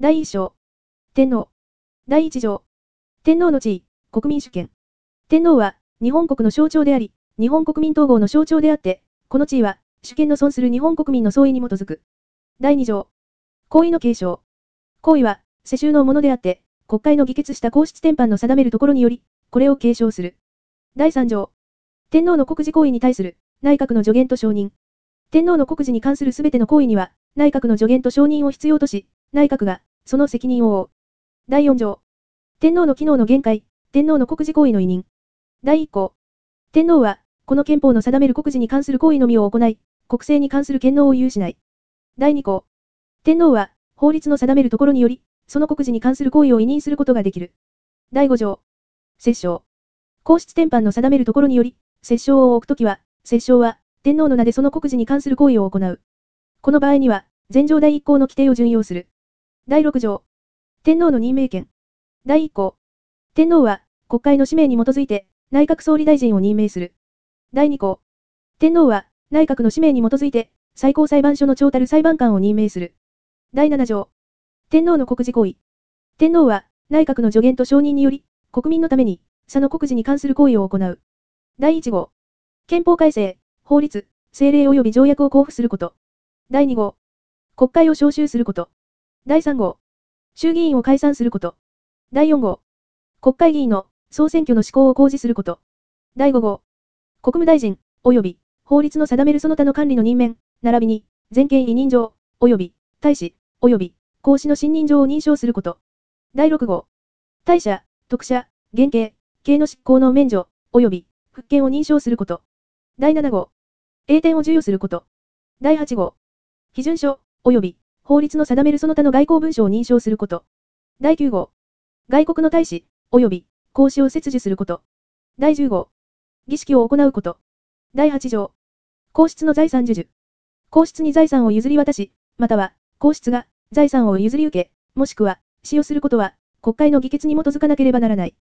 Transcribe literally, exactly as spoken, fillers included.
だいいっ章。天皇。だいいち条。天皇の地位、国民主権。天皇は、日本国の象徴であり、日本国民統合の象徴であって、この地位は、主権の存する日本国民の総意に基づく。だいに条。皇位の継承。皇位は、世襲のものであって、国会の議決した皇室典範の定めるところにより、これを継承する。だいさん条。天皇の国事行為に対する、内閣の助言と承認。天皇の国事に関するすべての行為には、内閣の助言と承認を必要とし、内閣が、その責任を負う。だいよん条。天皇の機能の限界、天皇の国事行為の委任。だいいっ項。天皇は、この憲法の定める国事に関する行為のみを行い、国政に関する権能を有しない。だいに項。天皇は、法律の定めるところにより、その国事に関する行為を委任することができる。だいご条。摂政。皇室典範の定めるところにより、摂政を置くときは、摂政は、天皇の名でその国事に関する行為を行う。この場合には、前条だいいっ項の規定を準用する。だいろく条。天皇の任命権。だいいっ項。天皇は、国会の使命に基づいて、内閣総理大臣を任命する。だいに項。天皇は、内閣の使命に基づいて、最高裁判所の長たる裁判官を任命する。だいなな条。天皇の国事行為。天皇は、内閣の助言と承認により、国民のために、佐の国事に関する行為を行う。だいいち号。憲法改正、法律、政令及び条約を公布すること。だいに号。国会を召集すること。だいさん号。衆議院を解散すること。だいよん号。国会議員の総選挙の施行を公示すること。だいご号。国務大臣、及び法律の定めるその他の管理の任免、並びに全権委任状、及び大使、及び公使の信任状を認証すること。だいろく号。大赦、特赦、減刑、刑の執行の免除、及び復権を認証すること。だいなな号。栄転を授与すること。だいはち号。批准書、及び法律の定めるその他の外交文書を認証すること。だいきゅう号。外国の大使、及び公使を切除すること。だいじゅう号。儀式を行うこと。だいはち条。皇室の財産授受。皇室に財産を譲り渡し、または、皇室が財産を譲り受け、もしくは、使用することは、国会の議決に基づかなければならない。